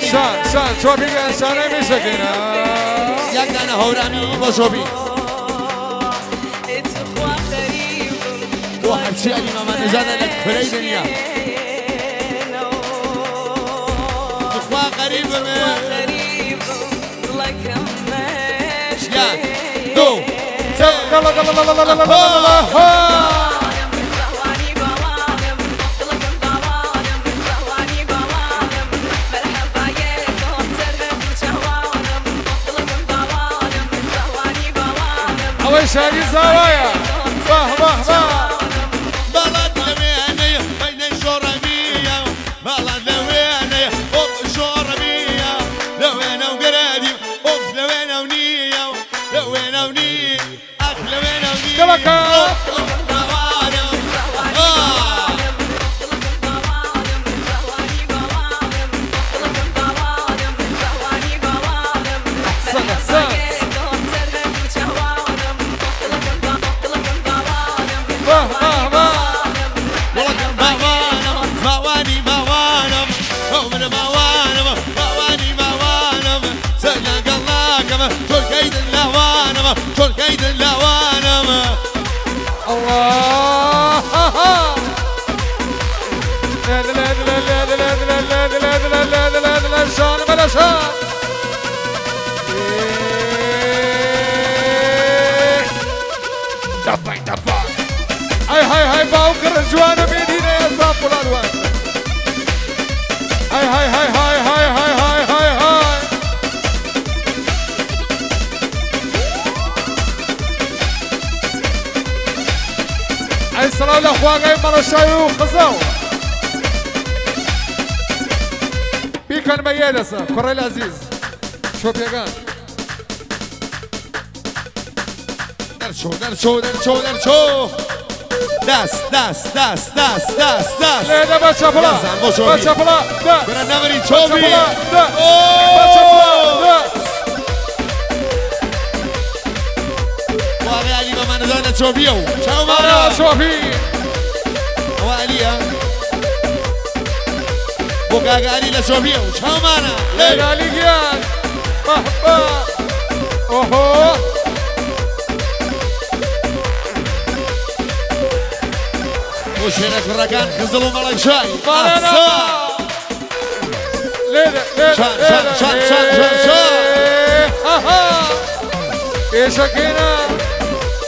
شان شو بيجان شان مشكينا يقدر هوراني بشوفي واحد شيء اللي ما نزال لك كل دنيا تخوا قريب يا دو أول شاقي زوايا باه باه باه بلد لويني بين الشربية بلد لويني أوف الشربية لوينا وقرادي أوف لوينا ونية لوينا ونية أخ لوينا ونية كبكا شو كيد اللوانم الله لا لا لا لا لا لا لا لا لا لا لا لا لا شان بلا شان دبي دبي هاي باوكر الجوانب بيدينا يا صاحب الالوان هاي السلام الاخوان مرة شايو خزاو بيكان ميادسة كوري العزيز شو بيقان درشو داس لا لا باشا فلا باشا فلا برا نمري تشوبي باشا فلا واغي علي ما نزلنا تشوبيو شاو مانا شوفي وعليا بوكا علي لتشوبيو شاو مانا لا علي جيان بحبا اوهو وشينك الركان خزلوا مالك شاي ليلة شان ايه شكينا